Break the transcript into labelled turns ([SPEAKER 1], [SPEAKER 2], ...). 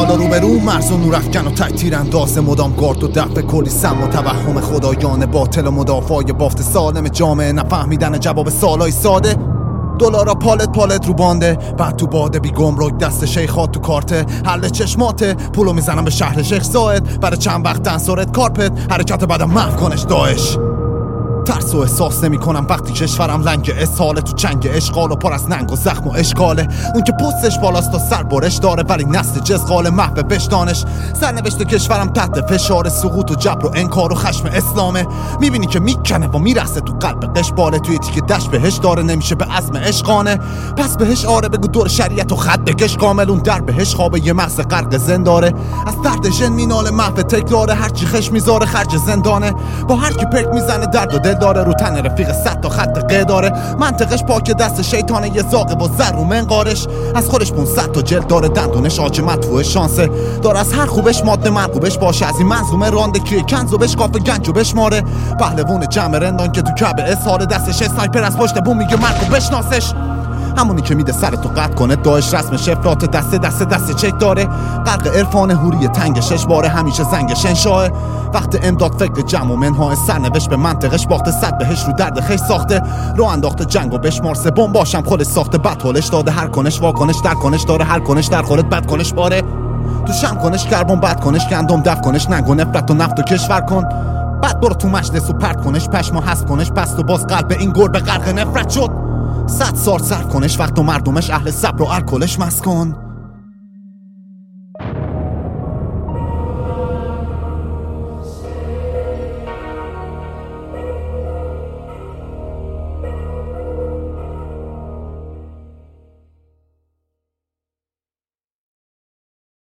[SPEAKER 1] بالا رو به رو، مرز و نورافکن و تیر انداز، مدام گارد و دفع کلی سم و توهم خدایان باطل و مدافعای بافت سالم جامعه، نفهمیدن جواب سوالای ساده. دلارا پالت رو بانده، بعد تو باده بی گمرک، دست شیخات تو کارته، حل چشماته، پولو میزنم به شهر شیخ زاید، برای چند وقت دنسورت کارپت، حرکت بعدم محو کنش داعش. ترس و احساس نمی کنم وقتی کشورم لنگ اسحاله، تو چنگ اشغال و پر از ننگ و زخم و اشکاله. اون که پستش بالاست و سر برش داره، ولی نسل جزغال محو بشتانش. سرنوشت کشورم تحت فشار سقوط و جبر و انکار و خشم اسلامه. میبینی که میکنه و میرسه تو قلب قشباله، توی تیکه دشت بهش داره نمیشه به عزم عشقانه. پس بهش آره بگو دور شریعت و خط بکش کامل، اون در بهش خوابه یه مغز غرق زنداره. از درد ژن میناله محو تکراره، هرچی خش میذاره خرج زندانه. با هر کی پک میزنه درد و دل داره، رو تن رفیق 100 تا خط ق داره. منطقش پاک دست شیطانه، یه زاغه با زر رو منقارش. از خودش 500 تا جلد داره، دندونش آج مدفوع شانسه داره. از هر خوبش ماده مرغوبش باشه، از این منظومه رانده کیه کنزو بش کافه گنجو بشماره. پهلوون جمع رندان که تو کعبه اسحال، دستش اسنایپر از پشت بوم میگه مرگو بشناسش. همونی که میده سرتو قطع کنه، داعش رسمش افراط، دست چک داره. غرق عرفان هوری تنگ 6 باره، همیشه زنگش انشاه. وقت امداد فکر جمع و منهای، سرنوشت به منطقش باخته، صد بهش رو درد خیش ساخته. رو انداخته جنگ و بشمار سوم باشم خودش ساخته، بد حالش داده هر کنش واکنش در کنش داره، هر کنش در خودت بد کنش باره. تو شم کنش کربن، بد کنش گندم دف کنش، ننگ و نفرت و نفت و کشور کن. بعد برو تو مجلس و پرت کنش، پشما حس کنش، پس تو باز قلب این گربه غرق نفرت شد. 100 سال صرف کنش وقت و مردمش اهل صبر و الکلش مسکن.